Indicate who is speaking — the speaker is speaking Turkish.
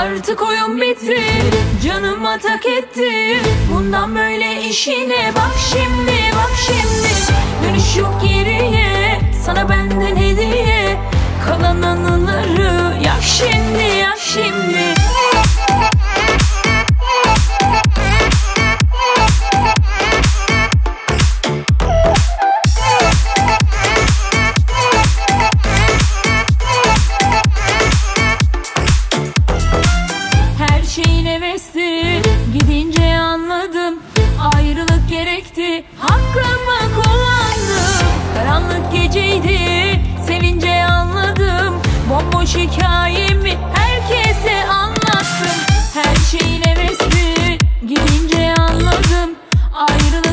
Speaker 1: Artık oyun bitti, canıma tak etti. Bundan böyle işine bak şimdi, bak şimdi. Dönüş yok geriye, sana benden hediye. Kalan anıları yak şimdi, yak şimdi. Her şeyin hevesli, gidince anladım. Ayrılık gerekti, hakkımı kullandım. Karanlık geceydi, sevince anladım. Bomboş hikayemi herkese anlattım. Her şeyin hevesli, gidince anladım. Ayrılık